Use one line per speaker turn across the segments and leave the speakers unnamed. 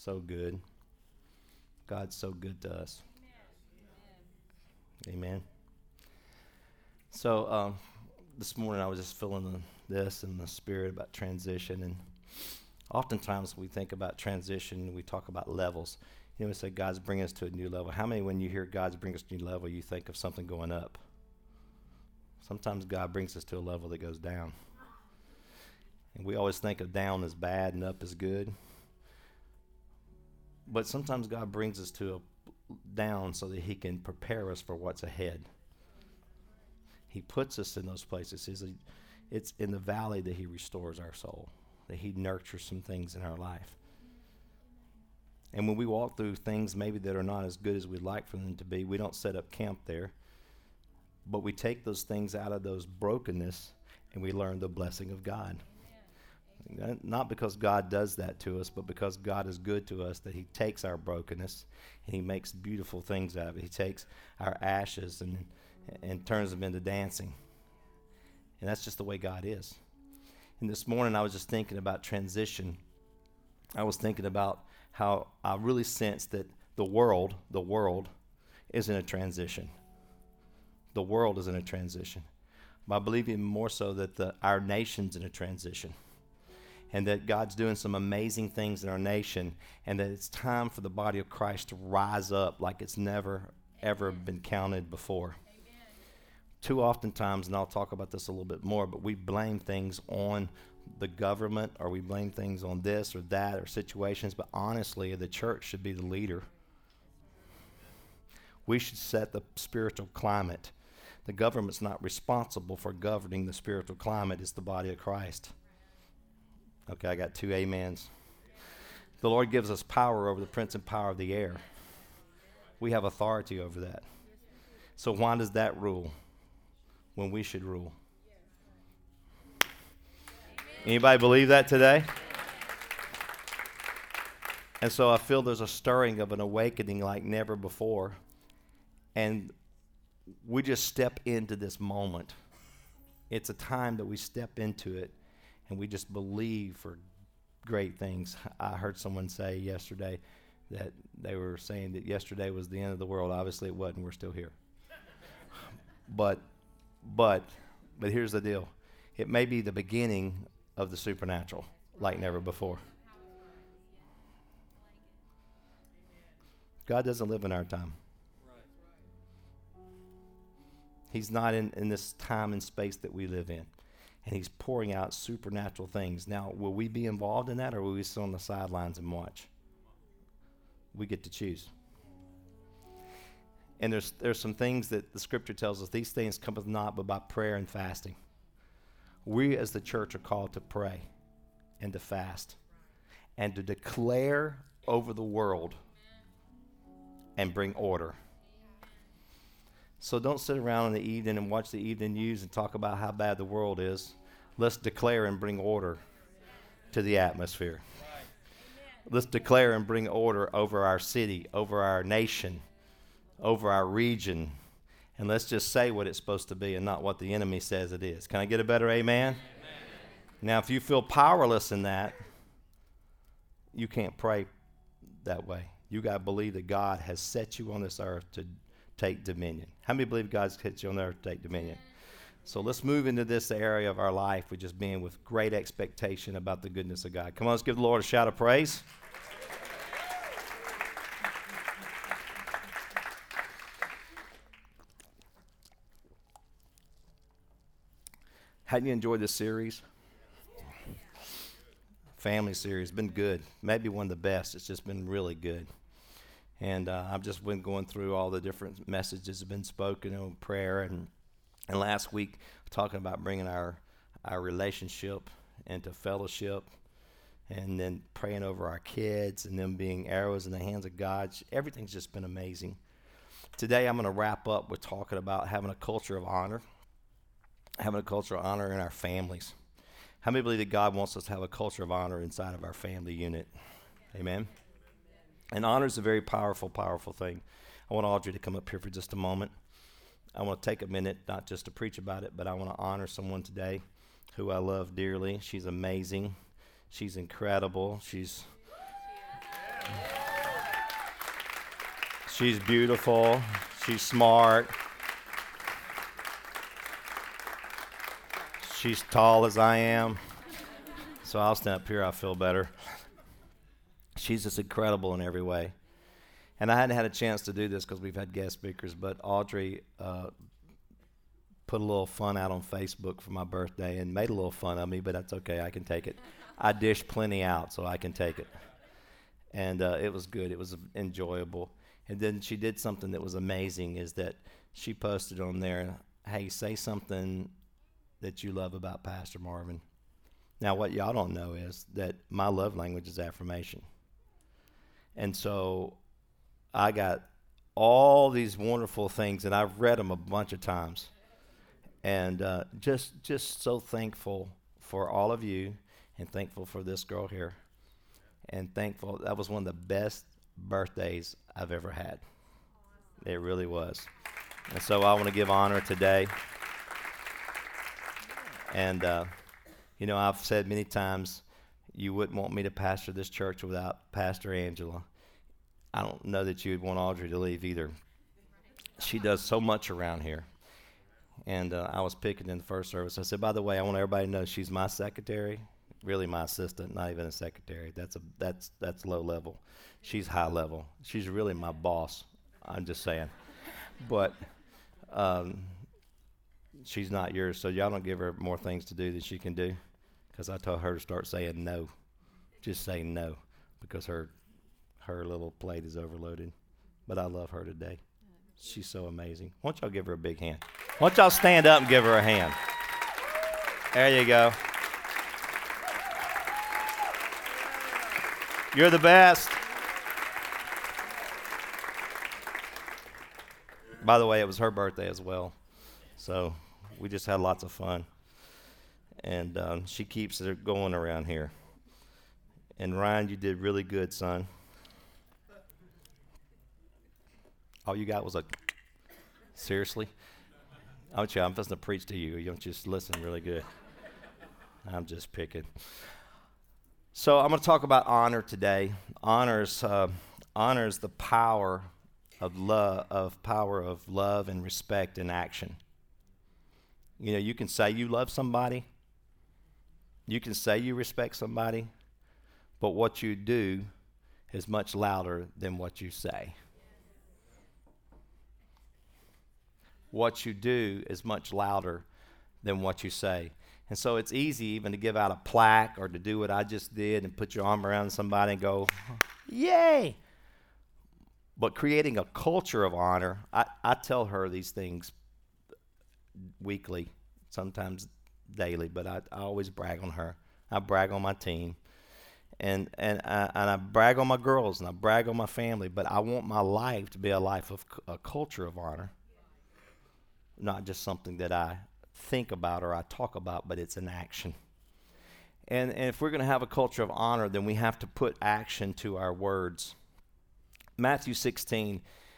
so good. God's so good to us. Amen. So this morning I was just feeling this in the spirit about transition, and oftentimes we think about transition, we talk about levels. You know, we say God's bringing us to a new level. How many, when you hear God's bringing us to a new level, you think of something going up? Sometimes God brings us to a level that goes down. And we always think of down as bad and up as good. But sometimes God brings us to a down so that he can prepare us for what's ahead. He puts us in those places. It's in the valley that he restores our soul, that he nurtures some things in our life. And when we walk through things maybe that are not as good as we'd like for them to be, we don't set up camp there. But we take those things out of those brokenness and we learn the blessing of God. Amen. Not because God does that to us, but because God is good to us, that he takes our brokenness and he makes beautiful things out of it. He takes our ashes and turns them into dancing. And that's just the way God is. And this morning I was just thinking about transition. I was thinking about how I really sense that the world is in a transition. The world is in a transition. But I believe even more so that our nation's in a transition. And that God's doing some amazing things in our nation, and that it's time for the body of Christ to rise up like it's never, ever been counted before. Amen. Too often times, and I'll talk about this a little bit more, but we blame things on the government, or we blame things on this or that or situations, but honestly, the church should be the leader. We should set the spiritual climate. The government's not responsible for governing the spiritual climate. It's the body of Christ. Okay, I got 2 amens. The Lord gives us power over the prince and power of the air. We have authority over that. So why does that rule when we should rule? Anybody believe that today? And so I feel there's a stirring of an awakening like never before. And we just step into this moment. It's a time that we step into it. And we just believe for great things. I heard someone say yesterday that they were saying that yesterday was the end of the world. Obviously it wasn't. We're still here. But here's the deal. It may be the beginning of the supernatural like never before. God doesn't live in our time. He's not in this time and space that we live in. And he's pouring out supernatural things. Now, will we be involved in that, or will we sit on the sidelines and watch? We get to choose. And there's some things that the scripture tells us, these things cometh not but by prayer and fasting. We as the church are called to pray and to fast and to declare over the world and bring order. So don't sit around in the evening and watch the evening news and talk about how bad the world is. Let's declare and bring order to the atmosphere. Let's declare and bring order over our city, over our nation, over our region. And let's just say what it's supposed to be and not what the enemy says it is. Can I get a better amen? Amen. Now, if you feel powerless in that, you can't pray that way. You got to believe that God has set you on this earth to take dominion. How many believe God's hit you on there to take dominion? So let's move into this area of our life with just being with great expectation about the goodness of God. Come on, let's give the Lord a shout of praise. How do you enjoy this series? Family series. Been good. Maybe one of the best. It's just been really good. And I've just been going through all the different messages that have been spoken on prayer. And last week, talking about bringing our relationship into fellowship. And then praying over our kids and them being arrows in the hands of God. Everything's just been amazing. Today, I'm going to wrap up with talking about having a culture of honor. Having a culture of honor in our families. How many believe that God wants us to have a culture of honor inside of our family unit? Amen. And honor is a very powerful, powerful thing. I want Audrey to come up here for just a moment. I want to take a minute, not just to preach about it, but I want to honor someone today who I love dearly. She's amazing. She's incredible. She's beautiful. She's smart. She's tall as I am. So I'll stand up here. I feel better. She's just incredible in every way. And I hadn't had a chance to do this because we've had guest speakers, but Audrey put a little fun out on Facebook for my birthday and made a little fun of me, but that's okay. I can take it. I dished plenty out, so I can take it. And it was good. It was enjoyable. And then she did something that was amazing, is that she posted on there, hey, say something that you love about Pastor Marvin. Now, what y'all don't know is that my love language is affirmation. And so I got all these wonderful things, and I've read them a bunch of times. And just so thankful for all of you, and thankful for this girl here. And thankful, that was one of the best birthdays I've ever had. It really was. And so I want to give honor today. And, you know, I've said many times, you wouldn't want me to pastor this church without Pastor Angela. I don't know that you would want Audrey to leave either. She does so much around here. And I was picking in the first service. I said, by the way, I want everybody to know she's my secretary, really my assistant, not even a secretary. That's low level. She's high level. She's really my boss. I'm just saying. But she's not yours, so y'all don't give her more things to do than she can do, because I told her to start saying no. Just say no, because her little plate is overloaded. But I love her today. She's so amazing. Why don't y'all give her a big hand? Why don't y'all stand up and give her a hand? There you go. You're the best. By the way, it was her birthday as well. So we just had lots of fun. And she keeps it going around here. And Ryan, you did really good, son. All you got was a, seriously? I'm supposed to preach to you. You don't just listen really good. I'm just picking. So I'm going to talk about honor today. Honors the power of love and respect in action. You know, you can say you love somebody. You can say you respect somebody, but what you do is much louder than what you say. What you do is much louder than what you say. And so it's easy even to give out a plaque or to do what I just did and put your arm around somebody and go, yay! But creating a culture of honor, I tell her these things weekly, sometimes daily, but I always brag on her. I brag on my team. And I brag on my girls and I brag on my family, but I want my life to be a life of a culture of honor. Not just something that I think about or I talk about, but it's an action. And if we're going to have a culture of honor, then we have to put action to our words. Matthew 16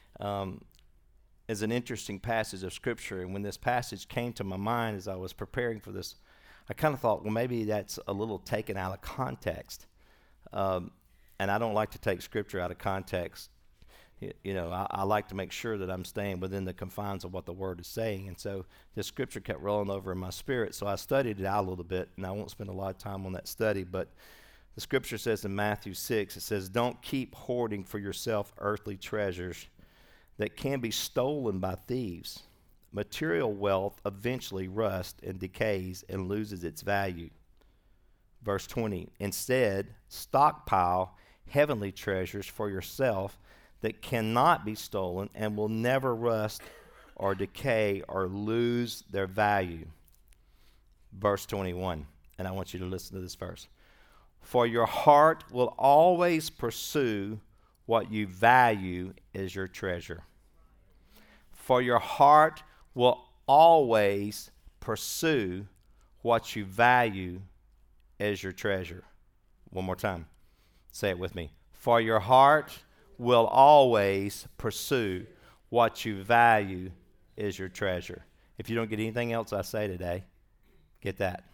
is an interesting passage of Scripture, and when this passage came to my mind as I was preparing for this, I kind of thought, well, maybe that's a little taken out of context. And I don't like to take Scripture out of context. You know, I like to make sure that I'm staying within the confines of what the Word is saying. And so this Scripture kept rolling over in my spirit, so I studied it out a little bit, and I won't spend a lot of time on that study, but the Scripture says in Matthew 6, it says, don't keep hoarding for yourself earthly treasures that can be stolen by thieves. Material wealth eventually rusts and decays and loses its value. Verse 20, instead, stockpile heavenly treasures for yourself that cannot be stolen and will never rust or decay or lose their value. Verse 21, and I want you to listen to this verse. For your heart will always pursue what you value as your treasure. For your heart will always pursue what you value as your treasure. One more time. Say it with me. For your heart will always pursue what you value as your treasure. If you don't get anything else I say today, get that.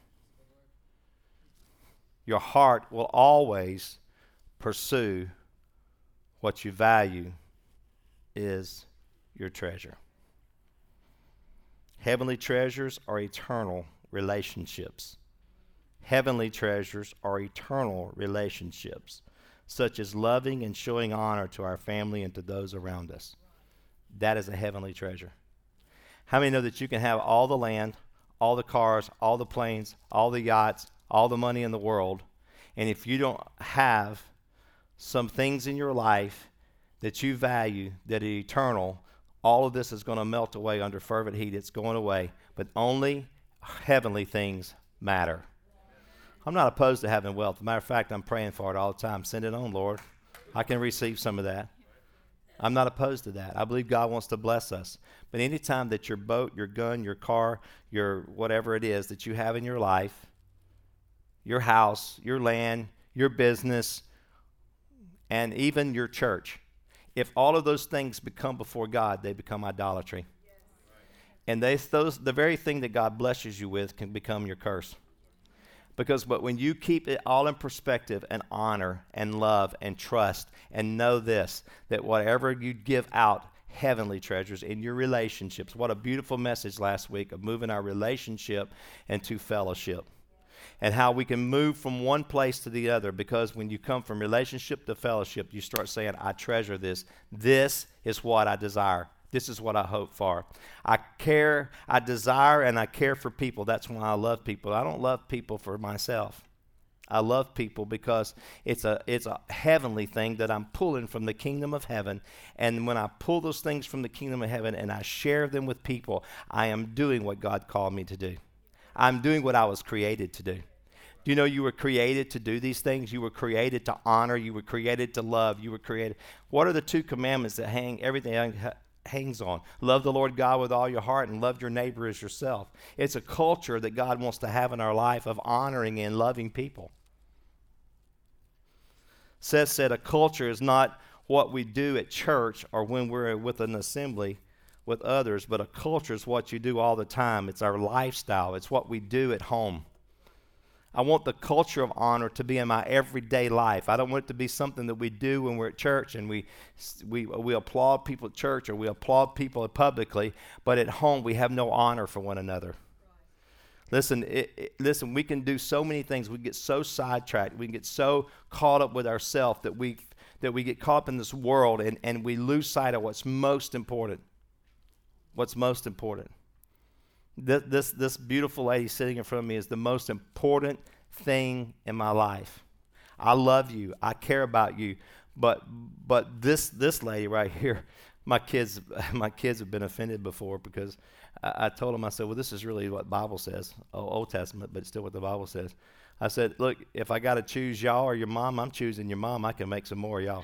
Your heart will always pursue what you value is your treasure. Heavenly treasures are eternal relationships. Heavenly treasures are eternal relationships, such as loving and showing honor to our family and to those around us. That is a heavenly treasure. How many know that you can have all the land, all the cars, all the planes, all the yachts, all the money in the world, and if you don't have some things in your life that you value that are eternal, all of this is going to melt away under fervent heat. It's going away. But only heavenly things matter. I'm not opposed to having wealth. As a matter of fact, I'm praying for it all the time. Send it on, Lord. I can receive some of that. I'm not opposed to that. I believe God wants to bless us. But anytime that your boat, your gun, your car, your whatever it is that you have in your life, your house, your land, your business, and even your church, if all of those things become before God, they become idolatry. And the very thing that God blesses you with can become your curse. But when you keep it all in perspective and honor and love and trust and know this, that whatever you give out, heavenly treasures in your relationships. What a beautiful message last week of moving our relationship into fellowship. And how we can move from one place to the other, because when you come from relationship to fellowship, you start saying, I treasure this. This is what I desire. This is what I hope for. I care, I desire, and I care for people. That's why I love people. I don't love people for myself. I love people because it's a heavenly thing that I'm pulling from the kingdom of heaven. And when I pull those things from the kingdom of heaven and I share them with people, I am doing what God called me to do. I'm doing what I was created to do. Do you know you were created to do these things? You were created to honor. You were created to love. You were created. What are the two commandments that everything hangs on? Love the Lord God with all your heart and love your neighbor as yourself. It's a culture that God wants to have in our life of honoring and loving people. Seth said a culture is not what we do at church or when we're with an assembly with others, but a culture is what you do all the time. It's our lifestyle. It's what we do at home. I want the culture of honor to be in my everyday life. I don't want it to be something that we do when we're at church and we applaud people at church or we applaud people publicly, but at home we have no honor for one another. Listen, we can do so many things. We get so sidetracked. We can get so caught up with ourselves that we get caught up in this world and we lose sight of what's most important. What's most important. This beautiful lady sitting in front of me is the most important thing in my life. I love you. I care about you. But this lady right here, my kids have been offended before because I told them, I said, well, this is really what the Bible says, Old Testament, but it's still what the Bible says. I said, look, if I got to choose y'all or your mom, I'm choosing your mom. I can make some more of y'all.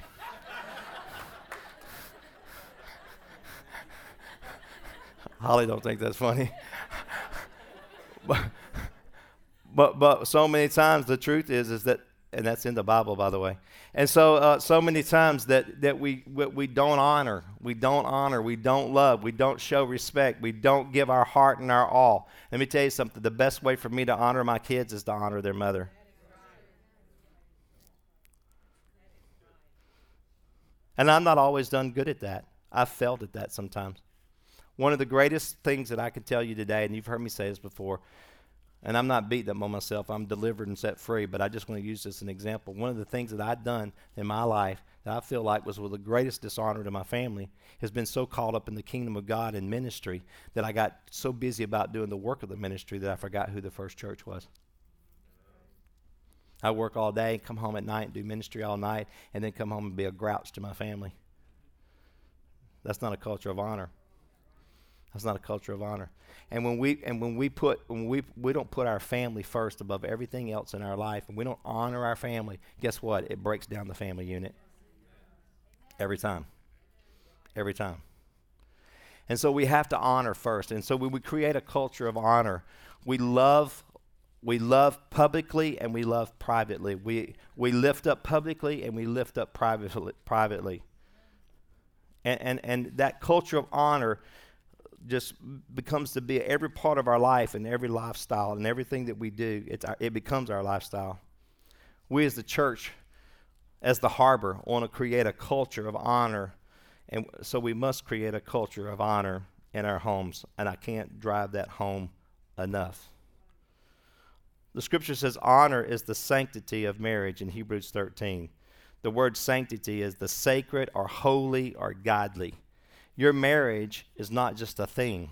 Holly don't think that's funny. but so many times the truth is that, and that's in the Bible, by the way. And so many times that we don't honor, we don't love, we don't show respect, we don't give our heart and our all. Let me tell you something. The best way for me to honor my kids is to honor their mother. And I'm not always done good at that. I've failed at that sometimes. One of the greatest things that I can tell you today, and you've heard me say this before, and I'm not beating up on myself, I'm delivered and set free, but I just want to use this as an example. One of the things that I've done in my life that I feel like was with the greatest dishonor to my family has been so caught up in the kingdom of God and ministry that I got so busy about doing the work of the ministry that I forgot who the first church was. I work all day, come home at night and do ministry all night, and then come home and be a grouch to my family. That's not a culture of honor. That's not a culture of honor. And when we don't put our family first above everything else in our life, and we don't honor our family, guess what? It breaks down the family unit. Every time. Every time. And so we have to honor first. And so when we create a culture of honor, we love publicly and we love privately. We lift up publicly and we lift up privately. And that culture of honor just becomes to be every part of our life and every lifestyle and everything that we do. It becomes our lifestyle. We as the church, as the harbor, want to create a culture of honor And so we must create a culture of honor in our homes, and I can't drive that home enough. The scripture says honor is the sanctity of marriage in Hebrews 13. The word sanctity is the sacred or holy or godly. Your marriage is not just a thing.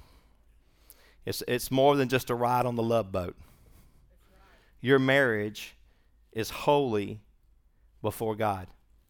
It's more than just a ride on the Love Boat. Your marriage is holy before God.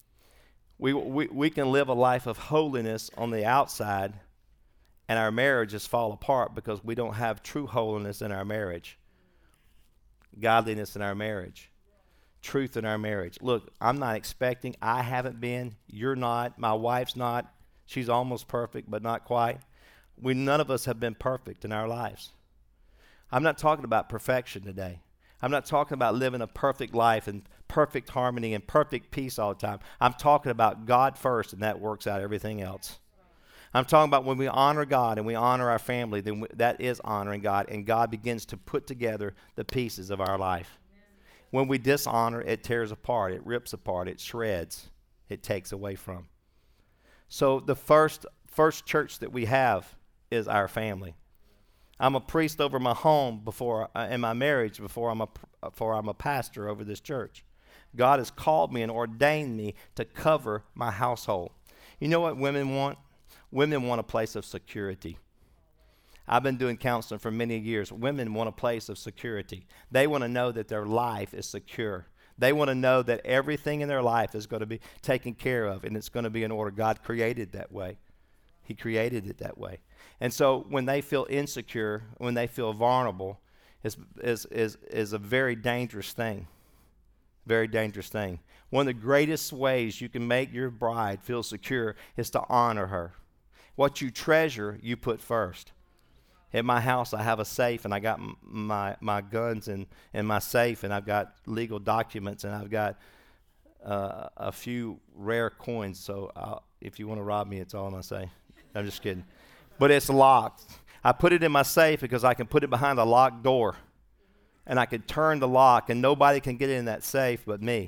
We can live a life of holiness on the outside, and our marriages fall apart because we don't have true holiness in our marriage, godliness in our marriage, truth in our marriage. Look, I'm not expecting, I haven't been, you're not, my wife's not. She's almost perfect, but not quite. None of us have been perfect in our lives. I'm not talking about perfection today. I'm not talking about living a perfect life and perfect harmony and perfect peace all the time. I'm talking about God first, and that works out everything else. I'm talking about when we honor God and we honor our family, then that is honoring God, and God begins to put together the pieces of our life. When we dishonor, it tears apart, it rips apart, it shreds, it takes away from. So the first church that we have is our family. I'm a priest over my home in my marriage before I'm a pastor over this church. God has called me and ordained me to cover my household. You know what women want? Women want a place of security. I've been doing counseling for many years. Women want a place of security. They want to know that their life is secure. They want to know that everything in their life is going to be taken care of, and it's going to be in order. God created that way. He created it that way. And so when they feel insecure, when they feel vulnerable, is a very dangerous thing. Very dangerous thing. One of the greatest ways you can make your bride feel secure is to honor her. What you treasure, you put first. At my house, I have a safe, and I got my guns in my safe, and I've got legal documents, and I've got a few rare coins. So if you want to rob me, it's all I'm going to say. I'm just kidding. But it's locked. I put it in my safe because I can put it behind a locked door, and I can turn the lock, and nobody can get in that safe but me.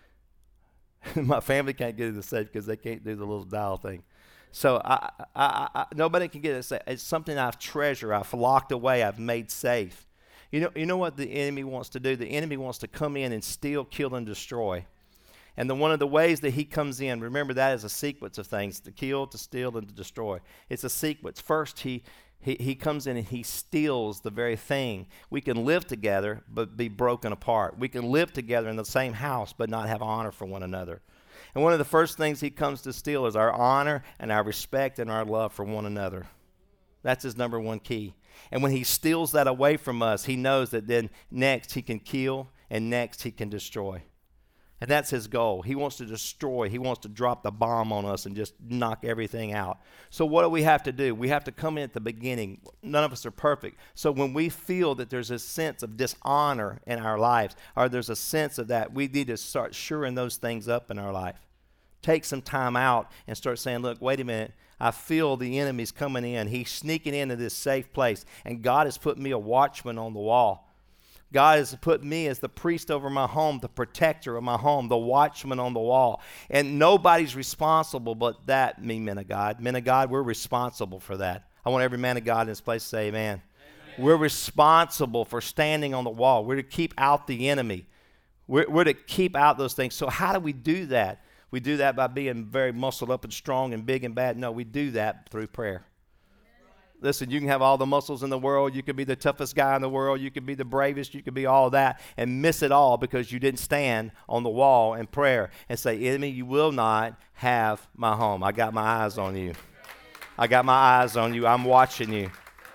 My family can't get in the safe because they can't do the little dial thing. So nobody can get it. It's something I've treasured, I've locked away, I've made safe. You know what the enemy wants to do? The enemy wants to come in and steal, kill, and destroy. And one of the ways that he comes in, remember that is a sequence of things: to kill, to steal, and to destroy. It's a sequence. First, he comes in and he steals the very thing. We can live together but be broken apart. We can live together in the same house but not have honor for one another. And one of the first things he comes to steal is our honor and our respect and our love for one another. That's his number one key. And when he steals that away from us, he knows that then next he can kill and next he can destroy. And that's his goal. He wants to destroy. He wants to drop the bomb on us and just knock everything out. So what do we have to do? We have to come in at the beginning. None of us are perfect. So when we feel that there's a sense of dishonor in our lives, or there's a sense of that, we need to start shoring those things up in our life. Take some time out and start saying, look, wait a minute. I feel the enemy's coming in. He's sneaking into this safe place. And God has put me a watchman on the wall. God has put me as the priest over my home, the protector of my home, the watchman on the wall. And nobody's responsible but that, me, men of God. Men of God, we're responsible for that. I want every man of God in this place to say amen. We're responsible for standing on the wall. We're to keep out the enemy. We're to keep out those things. So how do we do that? We do that by being very muscled up and strong and big and bad. No, we do that through prayer. Listen, you can have all the muscles in the world. You can be the toughest guy in the world. You can be the bravest. You can be all that and miss it all because you didn't stand on the wall in prayer and say, enemy, you will not have my home. I got my eyes on you. I got my eyes on you. I'm watching you.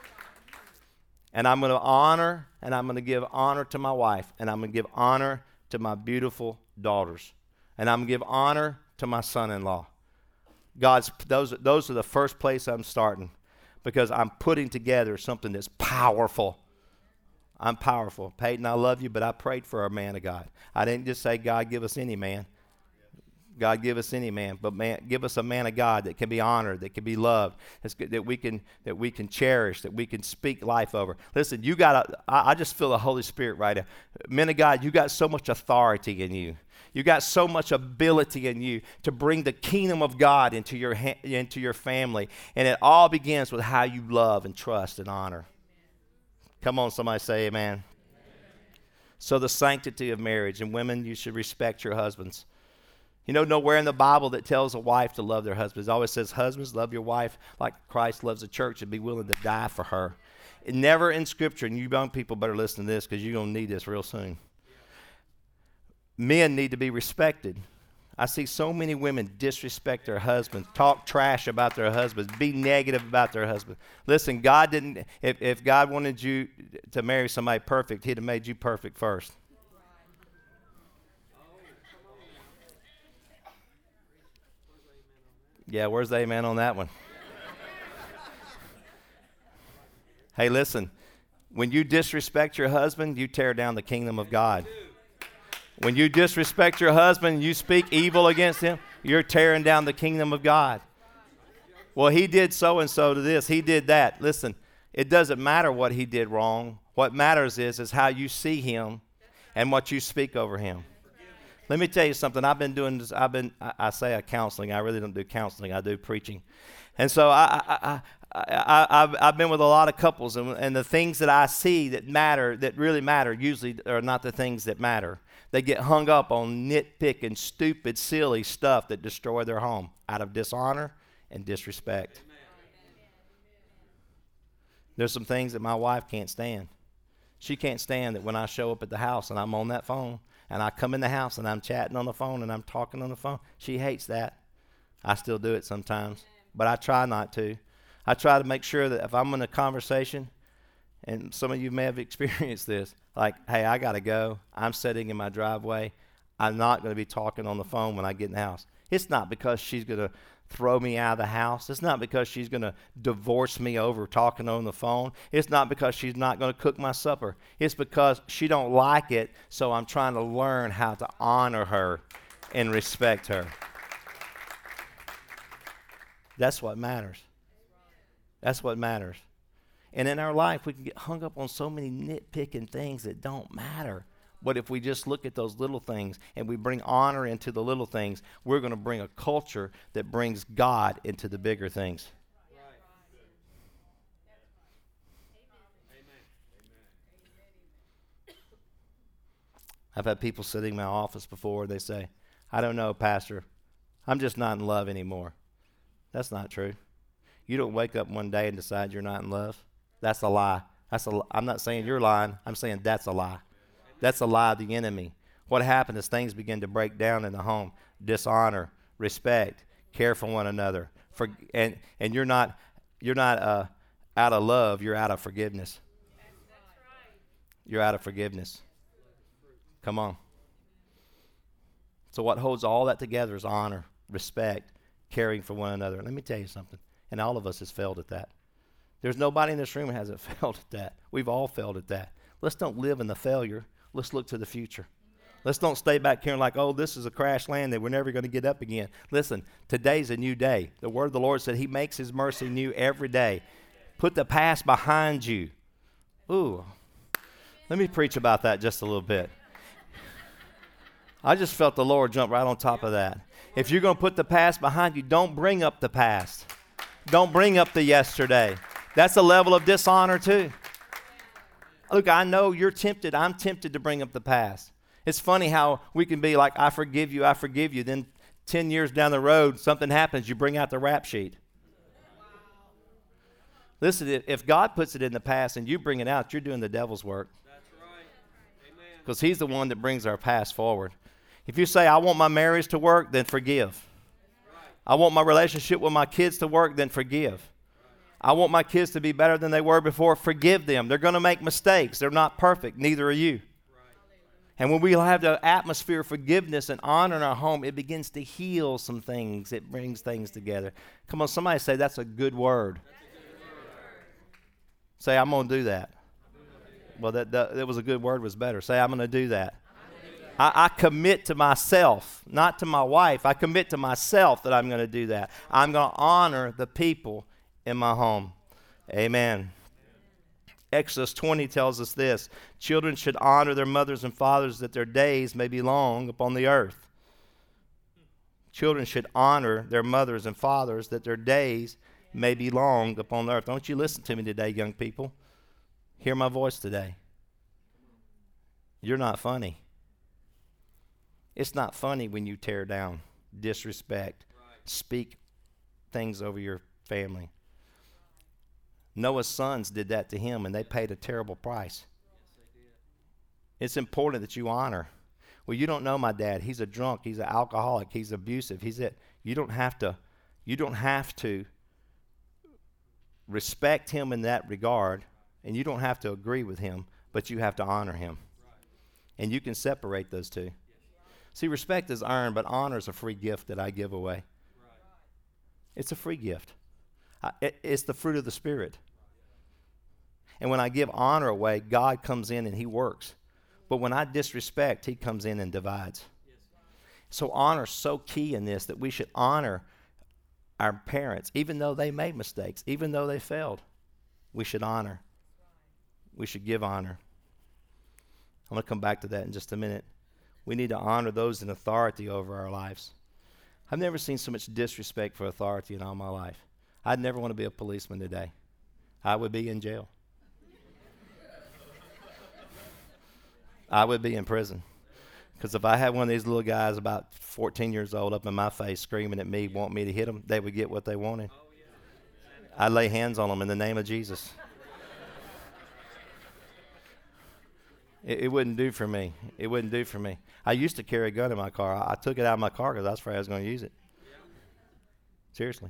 And I'm going to honor, and I'm going to give honor to my wife, and I'm going to give honor to my beautiful daughters, and I'm going to give honor to my son-in-law. Those are the first place I'm starting. Because I'm putting together something that's powerful. I'm powerful. Peyton, I love you, but I prayed for a man of God. I didn't just say, God, give us any man. God, give us any man. But man, give us a man of God that can be honored, that can be loved, that we can cherish, that we can speak life over. Listen, I just feel the Holy Spirit right now. Men of God, you got so much authority in you. You got so much ability in you to bring the kingdom of God into your family. And it all begins with how you love and trust and honor. Come on, somebody say amen. So the sanctity of marriage. And women, you should respect your husbands. You know, nowhere in the Bible that tells a wife to love their husbands. It always says, husbands, love your wife like Christ loves the church and be willing to die for her. It never in Scripture, and you young people better listen to this because you're going to need this real soon. Men need to be respected. I see so many women disrespect their husbands, talk trash about their husbands, be negative about their husbands. Listen, God didn't, if God wanted you to marry somebody perfect, he'd have made you perfect first. Yeah, where's the amen on that one? Hey, listen, when you disrespect your husband, you tear down the kingdom of God. When you disrespect your husband, you speak evil against him, you're tearing down the kingdom of God. Well, he did so-and-so to this, he did that. Listen, it doesn't matter what he did wrong. What matters is how you see him and what you speak over him. Let me tell you something. I've been doing this. I say counseling. I really don't do counseling. I do preaching. And so I've been with a lot of couples, and the things that I see that matter, that really matter, usually are not the things that matter. They get hung up on nitpicking, stupid, silly stuff that destroy their home out of dishonor and disrespect. There's some things that my wife can't stand. She can't stand that when I show up at the house and I'm on that phone, and I come in the house and I'm chatting on the phone and I'm talking on the phone. She hates that. I still do it sometimes, but I try not to. I try to make sure that if I'm in a conversation, and some of you may have experienced this, like, hey, I got to go. I'm sitting in my driveway. I'm not going to be talking on the phone when I get in the house. It's not because she's going to throw me out of the house. It's not because she's going to divorce me over talking on the phone. It's not because she's not going to cook my supper. It's because she don't like it, so I'm trying to learn how to honor her and respect her. That's what matters. That's what matters. And in our life, we can get hung up on so many nitpicking things that don't matter. But if we just look at those little things and we bring honor into the little things, we're going to bring a culture that brings God into the bigger things. I've had people sitting in my office before, they say, I don't know, Pastor, I'm just not in love anymore. That's not true. You don't wake up one day and decide you're not in love. That's a lie. I'm not saying you're lying. I'm saying that's a lie. That's a lie of the enemy. What happened is things begin to break down in the home. Dishonor, respect, care for one another. And you're not out of love. You're out of forgiveness. You're out of forgiveness. Come on. So what holds all that together is honor, respect, caring for one another. Let me tell you something. And all of us has failed at that. There's nobody in this room who hasn't failed at that. We've all failed at that. Let's don't live in the failure. Let's look to the future. Let's don't stay back here and like, oh, this is a crash land that we're never going to get up again. Listen, today's a new day. The word of the Lord said he makes his mercy new every day. Put the past behind you. Ooh, let me preach about that just a little bit. I just felt the Lord jump right on top of that. If you're going to put the past behind you, don't bring up the past. Don't bring up the yesterday. That's a level of dishonor too. Look, I know you're tempted. I'm tempted to bring up the past. It's funny how we can be like, I forgive you, I forgive you. Then 10 years down the road, something happens. You bring out the rap sheet. Listen, if God puts it in the past and you bring it out, you're doing the devil's work. That's right. Amen. Because he's the one that brings our past forward. If you say, I want my marriage to work, then forgive. I want my relationship with my kids to work, then forgive. I want my kids to be better than they were before, forgive them. They're going to make mistakes. They're not perfect. Neither are you. And when we have the atmosphere of forgiveness and honor in our home, it begins to heal some things. It brings things together. Come on, somebody say that's a good word. Say, I'm going to do that. Well, that was a good word was better. Say, I'm going to do that. I commit to myself, not to my wife. I commit to myself that I'm going to do that. I'm going to honor the people in my home. Amen. Exodus 20 tells us this. Children should honor their mothers and fathers that their days may be long upon the earth. Children should honor their mothers and fathers that their days may be long upon the earth. Don't you listen to me today, young people. Hear my voice today. You're not funny. It's not funny when you tear down, disrespect, speak things over your family. Noah's sons did that to him, and they paid a terrible price. It's important that you honor. Well, you don't know my dad. He's a drunk. He's an alcoholic. He's abusive. You don't have to respect him in that regard, and you don't have to agree with him, but you have to honor him. And you can separate those two. See, respect is earned, but honor is a free gift that I give away. It's a free gift. It's the fruit of the Spirit. And when I give honor away, God comes in and he works. But when I disrespect, he comes in and divides. So honor is so key in this, that we should honor our parents, even though they made mistakes, even though they failed. We should honor. We should give honor. I'm going to come back to that in just a minute. We need to honor those in authority over our lives. I've never seen so much disrespect for authority in all my life. I'd never want to be a policeman today. I would be in jail. I would be in prison. Because if I had one of these little guys about 14 years old up in my face screaming at me, want me to hit them, they would get what they wanted. I'd lay hands on them in the name of Jesus. It wouldn't do for me. It wouldn't do for me. I used to carry a gun in my car. I took it out of my car because I was afraid I was going to use it. Seriously.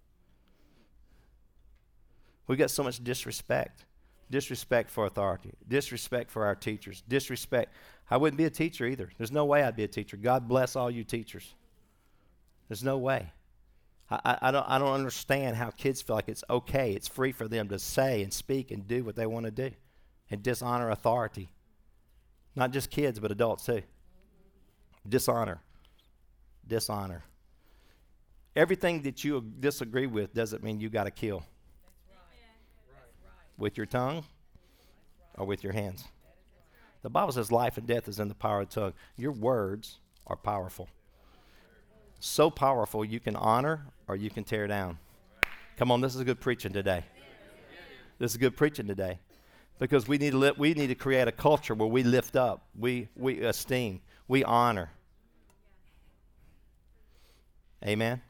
We got so much disrespect. Disrespect for authority. Disrespect for our teachers. Disrespect. I wouldn't be a teacher either. There's no way I'd be a teacher. God bless all you teachers. There's no way. I don't understand how kids feel like it's okay. It's free for them to say and speak and do what they want to do and dishonor authority. Not just kids, but adults too. Dishonor. Dishonor. Everything that you disagree with doesn't mean you got to kill. With your tongue or with your hands. The Bible says life and death is in the power of the tongue. Your words are powerful. So powerful you can honor or you can tear down. Come on, this is good preaching today. This is good preaching today. Because we need to create a culture where we lift up, we esteem, we honor. Amen?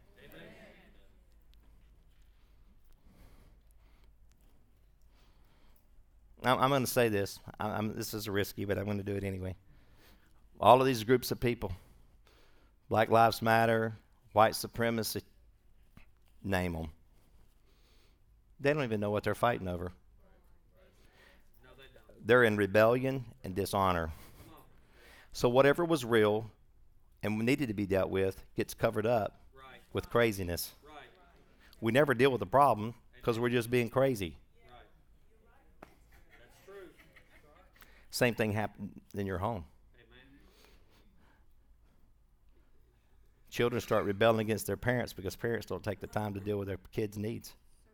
I'm going to say this. This is risky, but I'm going to do it anyway. All of these groups of people, Black Lives Matter, white supremacy, name them. They don't even know what they're fighting over. They're in rebellion and dishonor. So whatever was real and needed to be dealt with gets covered up with craziness. We never deal with the problem because we're just being crazy. Same thing happened in your home. Children start rebelling against their parents because parents don't take the time to deal with their kids' needs.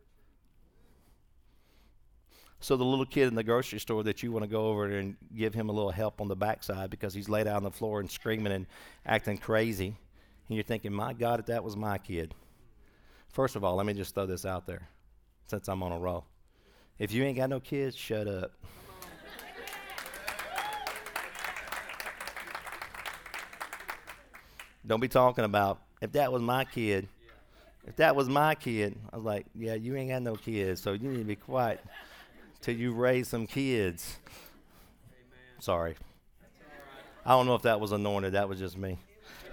So the little kid in the grocery store that you want to go over and give him a little help on the backside because he's laid out on the floor and screaming and acting crazy, and you're thinking, my God, if that was my kid. First of all, let me just throw this out there since I'm on a roll. If you ain't got no kids, shut up. Don't be talking about, if that was my kid. If that was my kid, I was like, yeah, you ain't got no kids, so you need to be quiet till you raise some kids. Amen. Sorry. I don't know if that was anointed. That was just me.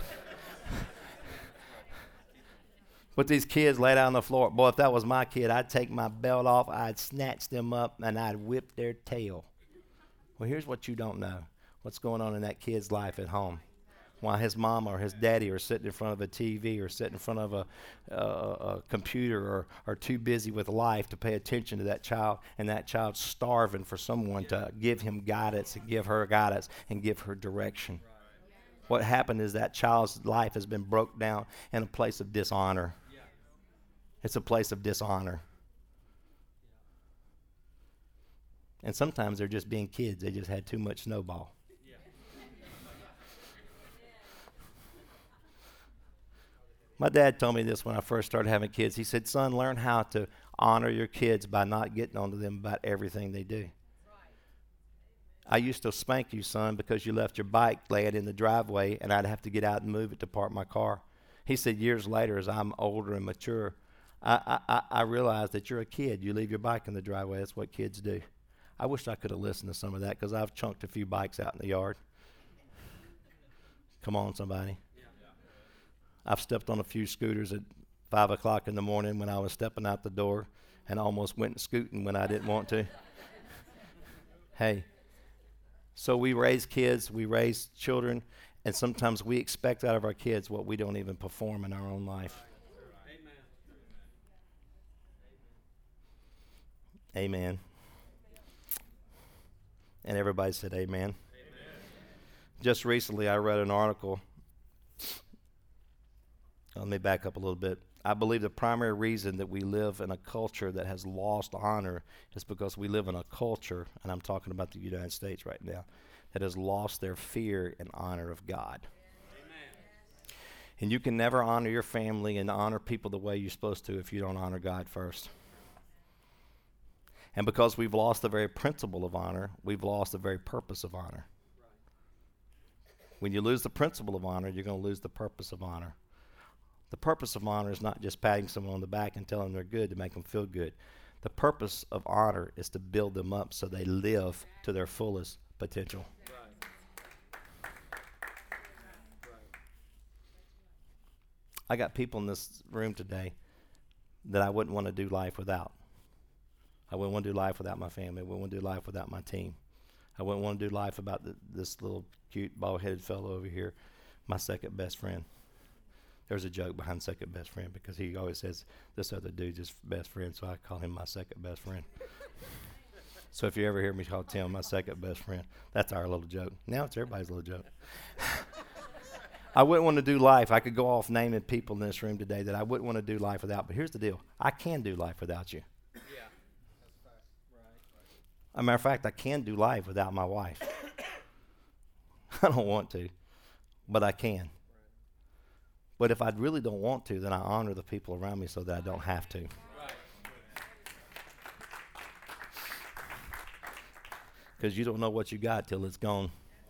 But these kids laid out on the floor. Boy, if that was my kid, I'd take my belt off, I'd snatch them up, and I'd whip their tail. Well, here's what you don't know. What's going on in that kid's life at home. While his mama or his daddy are sitting in front of a TV or sitting in front of a computer or too busy with life to pay attention to that child, and that child's starving for someone to give him guidance and give her guidance and give her direction. What happened is that child's life has been broke down in a place of dishonor. It's a place of dishonor. And sometimes they're just being kids. They just had too much snowball. My dad told me this when I first started having kids. He said, son, learn how to honor your kids by not getting on to them about everything they do. I used to spank you, son, because you left your bike laying in the driveway and I'd have to get out and move it to park my car. He said years later, as I'm older and mature, I realized that you're a kid. You leave your bike in the driveway. That's what kids do. I wish I could have listened to some of that because I've chunked a few bikes out in the yard. Come on, somebody. I've stepped on a few scooters at 5 o'clock in the morning when I was stepping out the door and almost went scooting when I didn't want to. Hey, so we raise kids, we raise children, and sometimes we expect out of our kids what we don't even perform in our own life. Amen. And everybody said amen. Amen. Just recently I read an article. Let me back up a little bit. I believe the primary reason that we live in a culture that has lost honor is because we live in a culture, and I'm talking about the United States right now, that has lost their fear and honor of God. Amen. And you can never honor your family and honor people the way you're supposed to if you don't honor God first. And because we've lost the very principle of honor, we've lost the very purpose of honor. When you lose the principle of honor, you're going to lose the purpose of honor. The purpose of honor is not just patting someone on the back and telling them they're good to make them feel good. The purpose of honor is to build them up so they live to their fullest potential. I got people in this room today that I wouldn't want to do life without. I wouldn't want to do life without my family. I wouldn't want to do life without my team. I wouldn't want to do life without this little cute bald-headed fellow over here, my second best friend. There's a joke behind second best friend because he always says this other dude's his best friend, so I call him my second best friend. So if you ever hear me call Tim my second best friend, that's our little joke. Now it's everybody's little joke. I wouldn't want to do life. I could go off naming people in this room today that I wouldn't want to do life without, but here's the deal. I can do life without you. As a matter of fact, I can do life without my wife. I don't want to, but I can. But if I really don't want to, then I honor the people around me so that I don't have to. Because you don't know what you got till it's gone.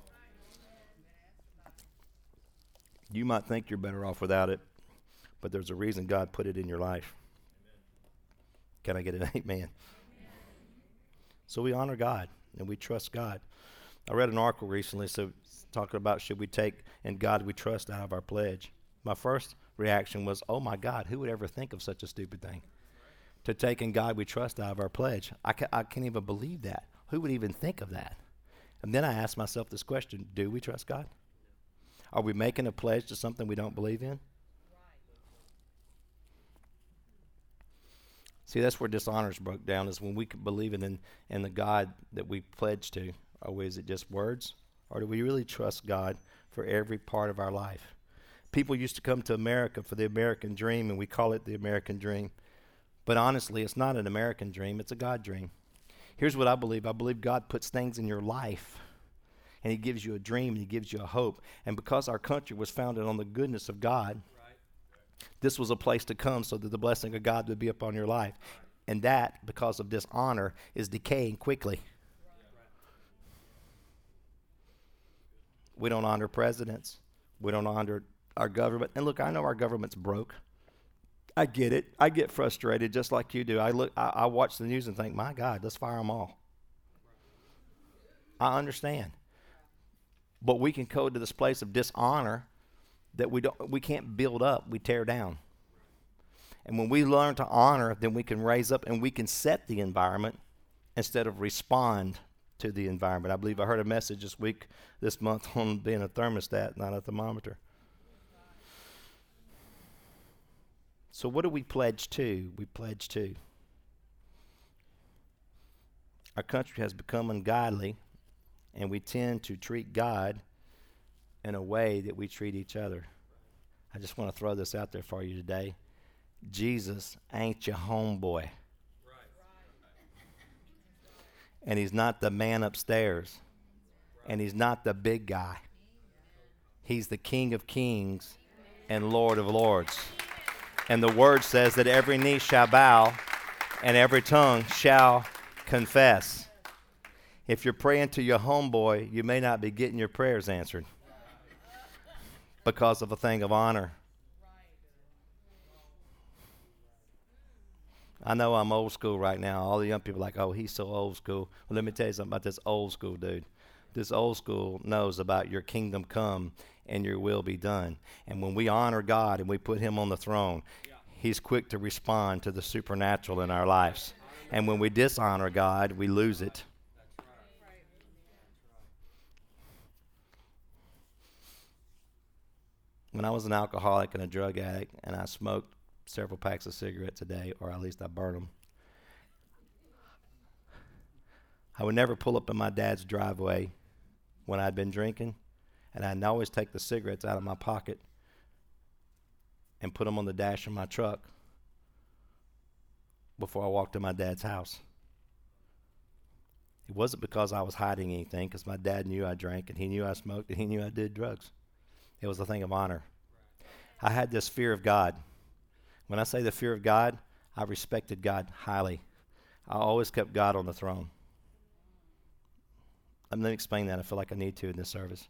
You might think you're better off without it, but there's a reason God put it in your life. Can I get an amen? So we honor God and we trust God. I read an article recently talking about should we take in God we trust out of our pledge. My first reaction was, oh my God, who would ever think of such a stupid thing? To take in God we trust out of our pledge. I can't even believe that. Who would even think of that? And then I asked myself this question, do we trust God? Are we making a pledge to something we don't believe in? See, that's where dishonors broke down, is when we believe in the God that we pledge to. Or is it just words? Or do we really trust God for every part of our life? People used to come to America for the American dream, and we call it the American dream. But honestly, it's not an American dream. It's a God dream. Here's what I believe. I believe God puts things in your life, and he gives you a dream, and he gives you a hope. And because our country was founded on the goodness of God, this was a place to come so that the blessing of God would be upon your life. And that, because of dishonor, is decaying quickly. We don't honor presidents. We don't honor our government. And look, I know our government's broke. I get it. I get frustrated just like you do. I watch the news and think, my God, let's fire them all. I understand. But we can go to this place of dishonor that we can't build up, we tear down. And when we learn to honor, then we can raise up and we can set the environment instead of respond to the environment. I believe I heard a message this month on being a thermostat, not a thermometer. So what do we pledge to? We pledge to. Our country has become ungodly, and we tend to treat God in a way that we treat each other. I just want to throw this out there for you today. Jesus ain't your homeboy. And he's not the man upstairs. And he's not the big guy. He's the King of Kings and Lord of lords. And the word says that every knee shall bow and every tongue shall confess. If you're praying to your homeboy, you may not be getting your prayers answered because of a thing of honor. I know I'm old school right now. All the young people are like, oh, he's so old school. Well, let me tell you something about this old school dude. This old school knows about your kingdom come and your will be done. And when we honor God and we put him on the throne, he's quick to respond to the supernatural in our lives. And when we dishonor God, we lose it. When I was an alcoholic and a drug addict and I smoked several packs of cigarettes a day, or at least I burned them, I would never pull up in my dad's driveway when I'd been drinking, and I'd always take the cigarettes out of my pocket and put them on the dash of my truck before I walked to my dad's house. It wasn't because I was hiding anything, because my dad knew I drank, and he knew I smoked, and he knew I did drugs. It was a thing of honor. I had this fear of God. When I say the fear of God, I respected God highly. I always kept God on the throne. Let me explain that. I feel like I need to in this service.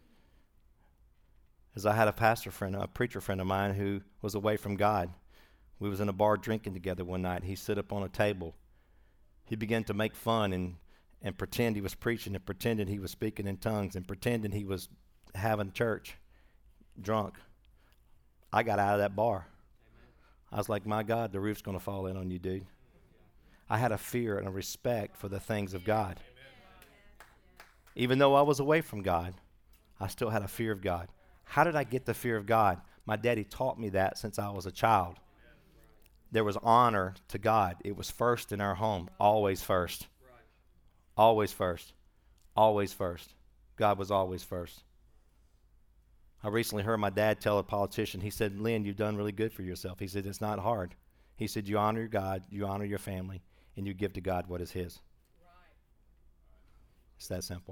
As I had a pastor friend, a preacher friend of mine who was away from God. We was in a bar drinking together one night. He stood up on a table. He began to make fun and pretend he was preaching and pretended he was speaking in tongues and pretending he was having church drunk. I got out of that bar. I was like, my God, the roof's going to fall in on you, dude. I had a fear and a respect for the things of God. Even though I was away from God, I still had a fear of God. How did I get the fear of God? My daddy taught me that since I was a child. There was honor to God. It was first in our home, always first. Always first. Always first. God was always first. I recently heard my dad tell a politician, he said, Lynn, you've done really good for yourself. He said, it's not hard. He said, you honor God, you honor your family, and you give to God what is his. Right. It's that simple.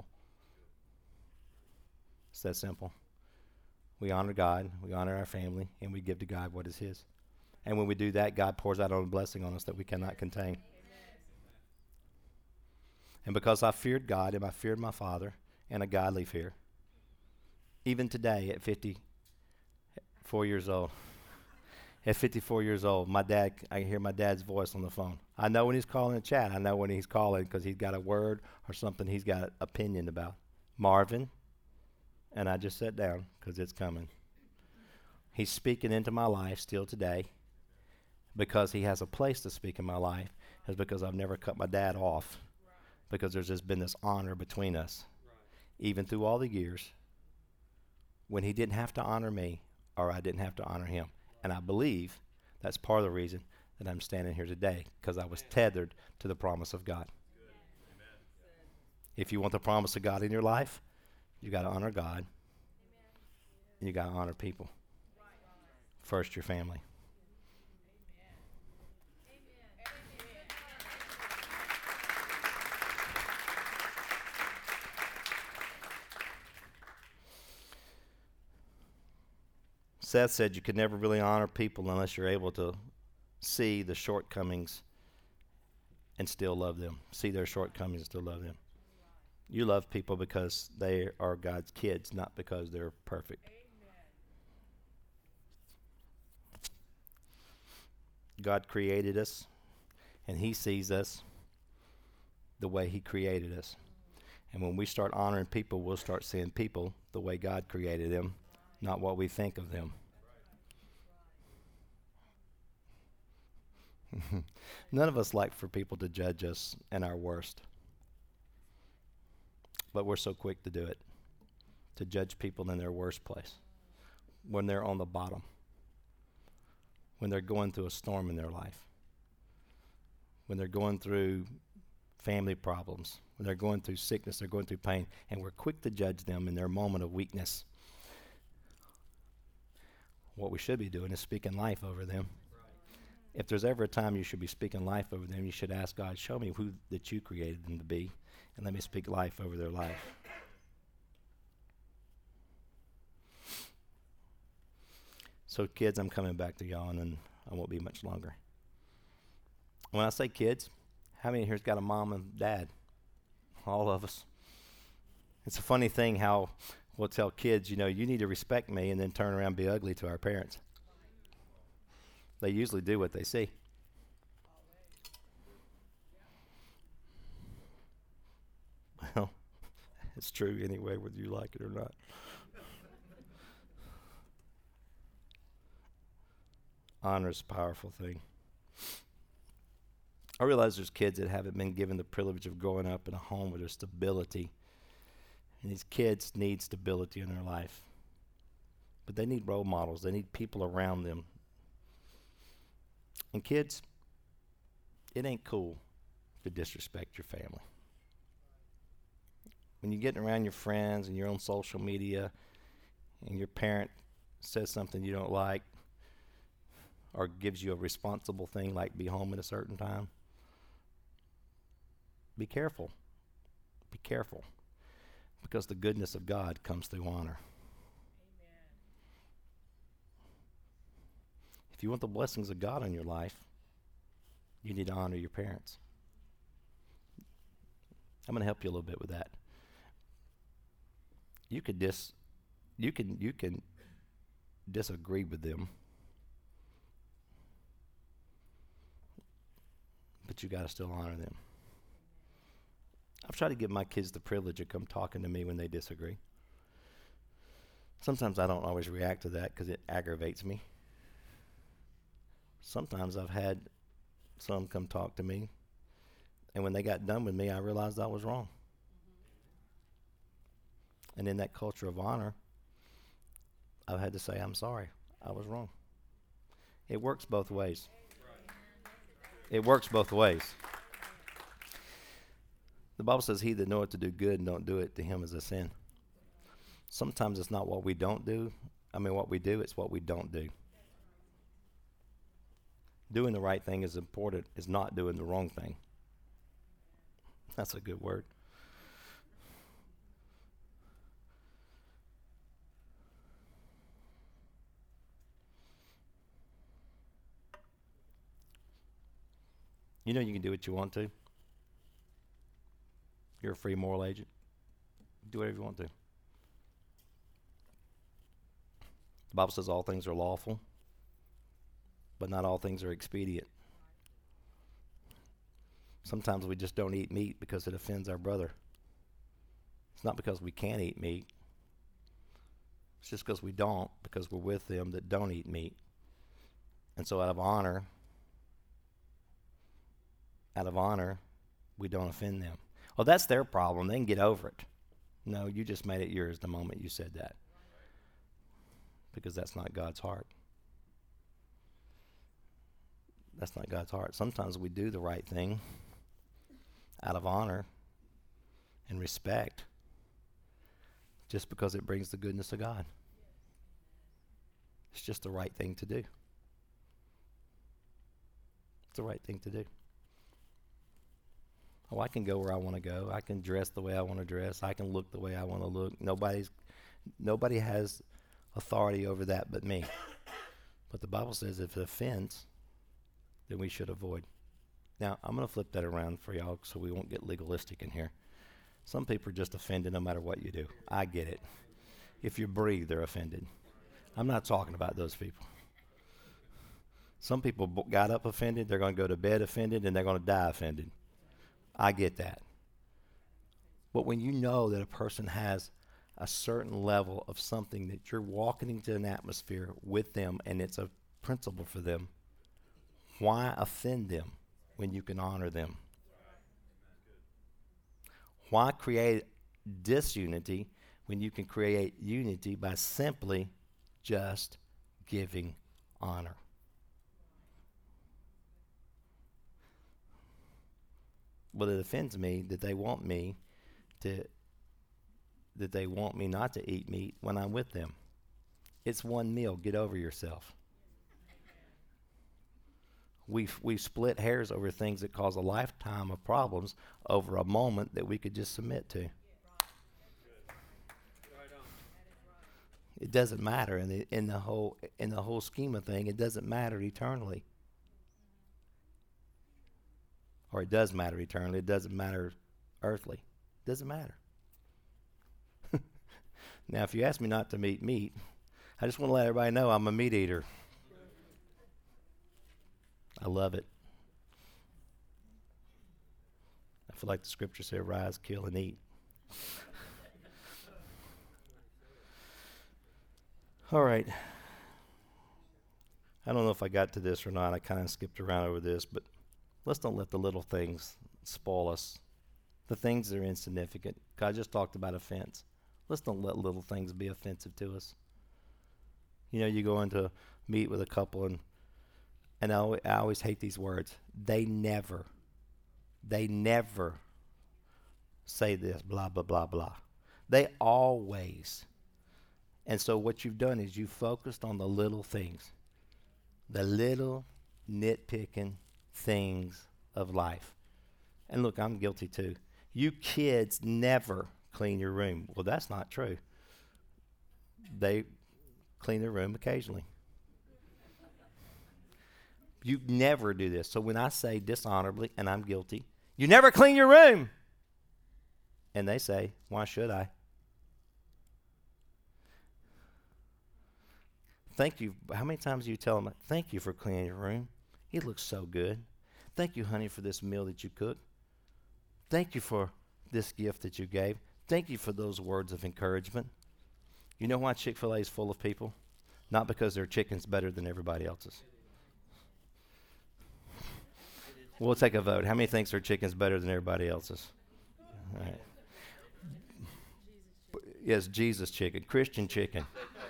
It's that simple. We honor God, we honor our family, and we give to God what is his. And when we do that, God pours out a blessing on us that we cannot contain. Amen. And because I feared God and I feared my Father, and a godly fear, even today at 54 years old, my dad, I can hear my dad's voice on the phone. I know when he's calling the chat. I know when he's calling because he's got a word or something he's got an opinion about. Marvin, and I just sat down because it's coming. He's speaking into my life still today because he has a place to speak in my life. Is because I've never cut my dad off because there's just been this honor between us. Even through all the years when he didn't have to honor me or I didn't have to honor him. And I believe that's part of the reason that I'm standing here today, because I was tethered to the promise of God. If you want the promise of God in your life, you got to honor God, and you got to honor people. First, your family. Seth said you could never really honor people unless you're able to see the shortcomings and still love them. See their shortcomings and still love them. You love people because they are God's kids, not because they're perfect. God created us, and he sees us the way he created us. And when we start honoring people, we'll start seeing people the way God created them, not what we think of them. None of us like for people to judge us in our worst. But we're so quick to do it, to judge people in their worst place, when they're on the bottom, when they're going through a storm in their life, when they're going through family problems, when they're going through sickness, they're going through pain, and we're quick to judge them in their moment of weakness. What we should be doing is speaking life over them. If there's ever a time you should be speaking life over them, you should ask God, show me who that you created them to be, and let me speak life over their life. So kids, I'm coming back to y'all, and then I won't be much longer. When I say kids, how many here's got a mom and dad? All of us. It's a funny thing how we'll tell kids, you need to respect me, and then turn around and be ugly to our parents. They usually do what they see. Well, it's true anyway, whether you like it or not. Honor is a powerful thing. I realize there's kids that haven't been given the privilege of growing up in a home where there's stability. And these kids need stability in their life. But they need role models. They need people around them. And kids, it ain't cool to disrespect your family. When you're getting around your friends and you're on social media and your parent says something you don't like or gives you a responsible thing like be home at a certain time, be careful. Be careful. Because the goodness of God comes through honor. Amen. If you want the blessings of God in your life, you need to honor your parents. I'm going to help you a little bit with that. You can disagree with them, but you got to still honor them. I've tried to give my kids the privilege of come talking to me when they disagree. Sometimes I don't always react to that because it aggravates me. Sometimes I've had some come talk to me, and when they got done with me, I realized I was wrong. And in that culture of honor, I've had to say, I'm sorry, I was wrong. It works both ways. It works both ways. The Bible says, he that knoweth to do good and don't do it, to him is a sin. Sometimes it's not what we don't do. What we do, it's what we don't do. Doing the right thing is important, is not doing the wrong thing. That's a good word. You can do what you want to. You're a free moral agent. Do whatever you want to. The Bible says all things are lawful, but not all things are expedient. Sometimes we just don't eat meat because it offends our brother. It's not because we can't eat meat. It's just because we don't, because we're with them that don't eat meat. And so out of honor, we don't offend them. Well, that's their problem. They can get over it. No, you just made it yours the moment you said that. Because that's not God's heart. That's not God's heart. Sometimes we do the right thing out of honor and respect just because it brings the goodness of God. It's just the right thing to do. It's the right thing to do. Oh, I can go where I want to go. I can dress the way I want to dress. I can look the way I want to look. Nobody has authority over that but me. But the Bible says if it offends, then we should avoid. Now, I'm going to flip that around for y'all so we won't get legalistic in here. Some people are just offended no matter what you do. I get it. If you breathe, they're offended. I'm not talking about those people. Some people got up offended, they're going to go to bed offended, and they're going to die offended. I get that. But when you know that a person has a certain level of something that you're walking into an atmosphere with them and it's a principle for them, why offend them when you can honor them? Why create disunity when you can create unity by simply just giving honor? Well, it offends me that they want me not to eat meat when I'm with them. It's one meal. Get over yourself. We split hairs over things that cause a lifetime of problems over a moment that we could just submit to. It doesn't matter in the whole scheme of thing. It doesn't matter eternally. Or it does matter eternally. It doesn't matter earthly. It doesn't matter. Now, if you ask me not to eat meat, I just want to let everybody know I'm a meat eater. I love it. I feel like the scripture said, rise, kill, and eat. All right. I don't know if I got to this or not. I kind of skipped around over this, but let's don't let the little things spoil us. The things that are insignificant. God just talked about offense. Let's don't let little things be offensive to us. You know, you go into meet with a couple, and I always hate these words. They never say this, blah, blah, blah, blah. They always. And so what you've done is you focused on the little things, the little nitpicking things of life. And look, I'm guilty too. You kids never clean your room. Well, that's not true. They clean their room occasionally. You never do this. So when I say dishonorably, and I'm guilty, you never clean your room. And they say, why should I? Thank you. How many times do you tell them, thank you for cleaning your room? It looks so good. Thank you, honey, for this meal that you cooked. Thank you for this gift that you gave. Thank you for those words of encouragement. You know why Chick-fil-A is full of people? Not because their chicken's better than everybody else's. We'll take a vote. How many thinks their chicken's better than everybody else's? All right. Yes, Jesus chicken, Christian chicken.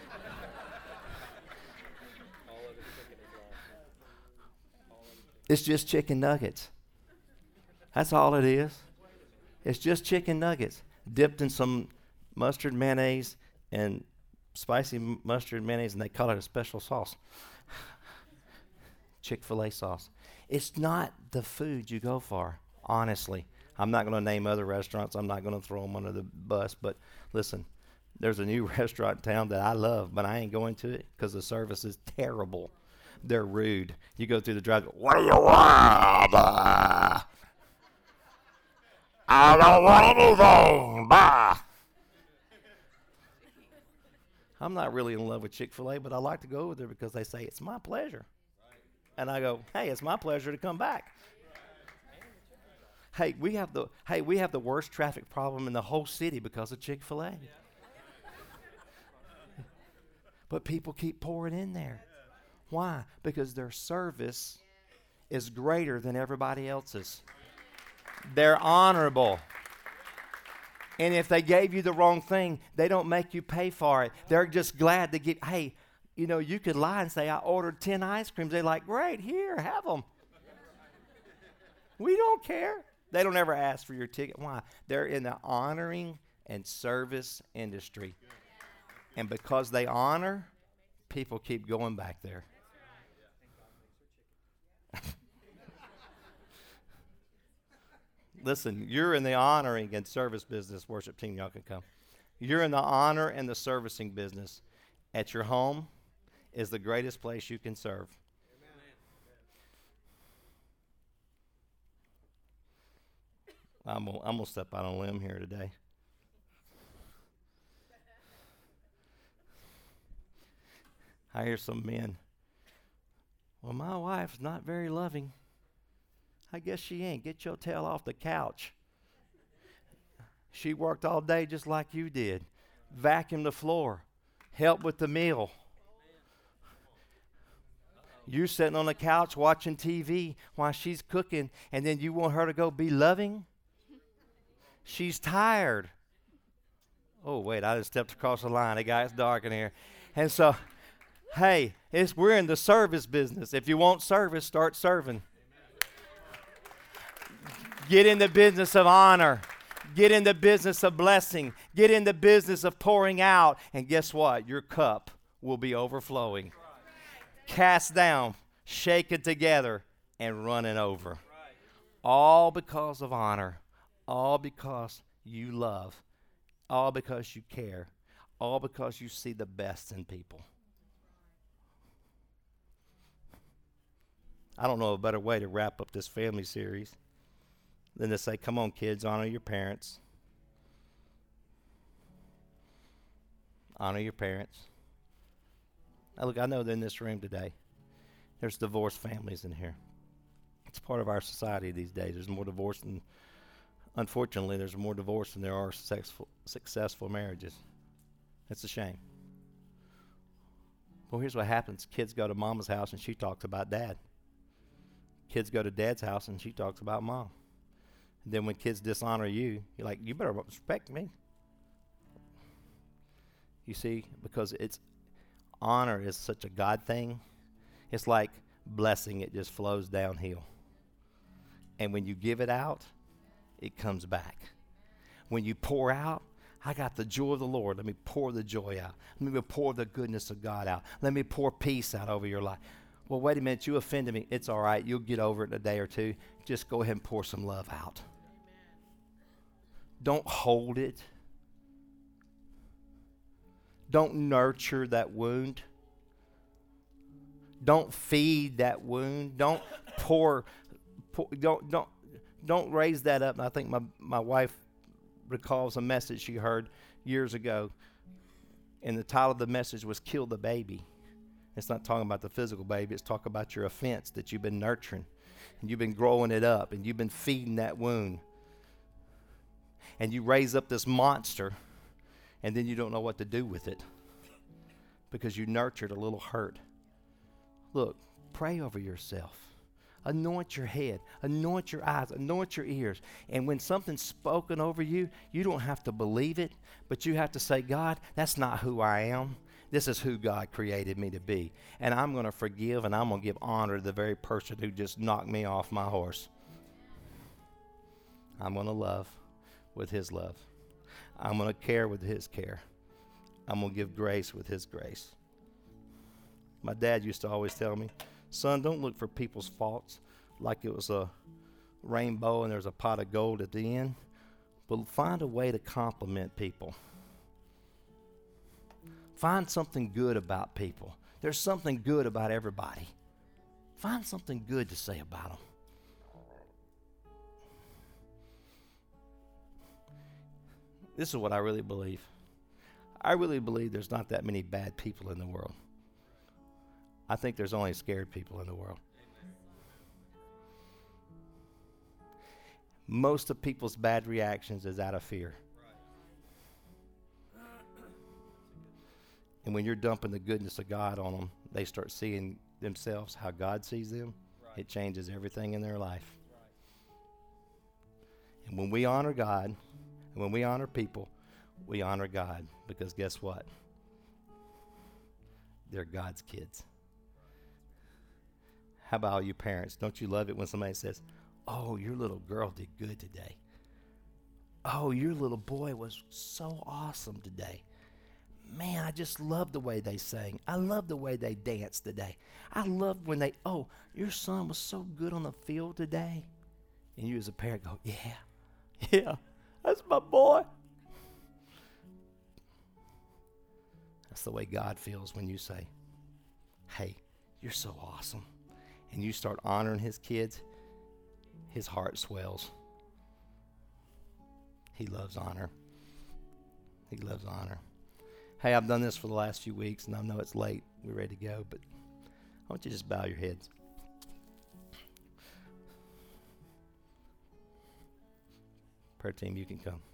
It's just chicken nuggets. That's all it is. It's just chicken nuggets dipped in some mustard mayonnaise and spicy mustard mayonnaise, and they call it a special sauce. Chick-fil-A sauce. It's not the food you go for, honestly. I'm not going to name other restaurants. I'm not going to throw them under the bus. But listen, there's a new restaurant in town that I love, but I ain't going to it because the service is terrible. They're rude. You go through the drive, what do you want? I don't want anything. Bye. I'm not really in love with Chick-fil-A, but I like to go over there because they say it's my pleasure. And I go, hey, it's my pleasure to come back. Hey, we have the worst traffic problem in the whole city because of Chick-fil-A. But people keep pouring in there. Why? Because their service is greater than everybody else's. They're honorable. And if they gave you the wrong thing, they don't make you pay for it. They're just glad to get, hey, you know, you could lie and say, I ordered 10 ice creams. They're like, great, here, have them. We don't care. They don't ever ask for your ticket. Why? They're in the honoring and service industry. And because they honor, people keep going back there. Listen, you're in the honoring and service business. Worship team, y'all can come. You're in the honor and the servicing business. At your home is the greatest place you can serve. I'm gonna step out on a limb here today. I hear some men, well, my wife's not very loving. I guess she ain't. Get your tail off the couch. She worked all day just like you did. Vacuum the floor. Help with the meal. You're sitting on the couch watching TV while she's cooking, and then you want her to go be loving? She's tired. Oh, wait, I just stepped across the line. It's dark in here. And so, hey, we're in the service business. If you want service, start serving. Get in the business of honor. Get in the business of blessing. Get in the business of pouring out. And guess what? Your cup will be overflowing. Cast down, shaken together, and running over. All because of honor. All because you love. All because you care. all because you see the best in people. I don't know a better way to wrap up this family series than to say, come on, kids, honor your parents. Honor your parents. Now, look, I know they're in this room today. There's divorced families in here. It's part of our society these days. There's more divorce than, unfortunately, there's more divorce than there are successful marriages. It's a shame. Well, here's what happens. Kids go to mama's house and she talks about dad. Kids go to dad's house and she talks about mom. And then when kids dishonor you, you're like, you better respect me. You see, because it's honor is such a God thing. It's like blessing. It just flows downhill. And when you give it out, it comes back. When you pour out, I got the joy of the Lord. Let me pour the joy out. Let me pour the goodness of God out. Let me pour peace out over your life. Well, wait a minute. You offended me. It's all right. You'll get over it in a day or two. Just go ahead and pour some love out. Don't hold it. Don't nurture that wound. Don't feed that wound. Don't don't raise that up. And I think my wife recalls a message she heard years ago, and the title of the message was "Kill the Baby." It's not talking about the physical baby. It's talking about your offense that you've been nurturing, and you've been growing it up, and you've been feeding that wound, and you raise up this monster, and then you don't know what to do with it because you nurtured a little hurt. Look, pray over yourself. Anoint your head, anoint your eyes, anoint your ears. And when something's spoken over you, you don't have to believe it, but you have to say, God, that's not who I am. This is who God created me to be. And I'm going to forgive, and I'm going to give honor to the very person who just knocked me off my horse. I'm going to love with his love. I'm going to care with his care. I'm going to give grace with his grace. My dad used to always tell me, son, don't look for people's faults like it was a rainbow and there's a pot of gold at the end, but find a way to compliment people. Find something good about people. There's something good about everybody. Find something good to say about them. This is what I really believe. I really believe there's not that many bad people in the world. I think there's only scared people in the world. Most of people's bad reactions is out of fear. And when you're dumping the goodness of God on them, they start seeing themselves how God sees them. Right. It changes everything in their life. Right. And when we honor God, and when we honor people, we honor God. Because guess what? They're God's kids. How about all you parents? Don't you love it when somebody says, oh, your little girl did good today. Oh, your little boy was so awesome today. Man, I just love the way they sang. I love the way they danced today. I love when oh, your son was so good on the field today. And you as a parent go, yeah, that's my boy. That's the way God feels when you say, hey, you're so awesome. And you start honoring his kids, his heart swells. He loves honor. He loves honor. Hey, I've done this for the last few weeks, and I know it's late. We're ready to go, but I want you to just bow your heads. Prayer team, you can come.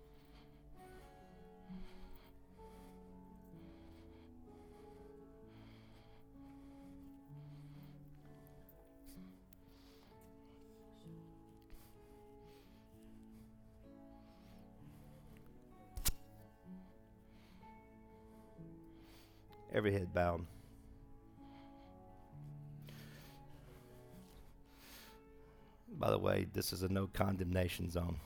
Every head bowed. By the way, this is a no condemnation zone.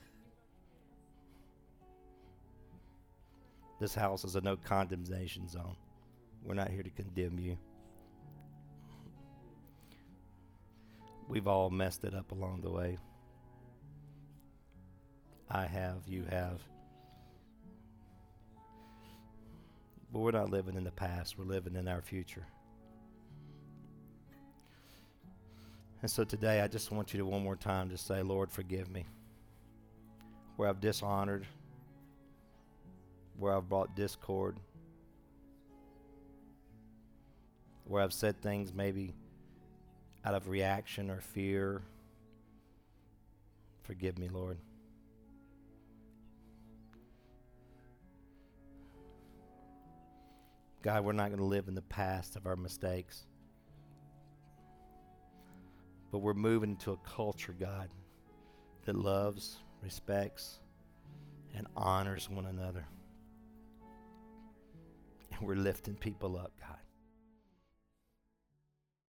This house is a no condemnation zone. We're not here to condemn you. We've all messed it up along the way. I have, you have. But we're not living in the past. We're living in our future. And so today, I just want you to one more time just say, Lord, forgive me. Where I've dishonored, where I've brought discord, where I've said things maybe out of reaction or fear. Forgive me, Lord. God, we're not going to live in the past of our mistakes. But we're moving into a culture, God, that loves, respects, and honors one another. And we're lifting people up, God.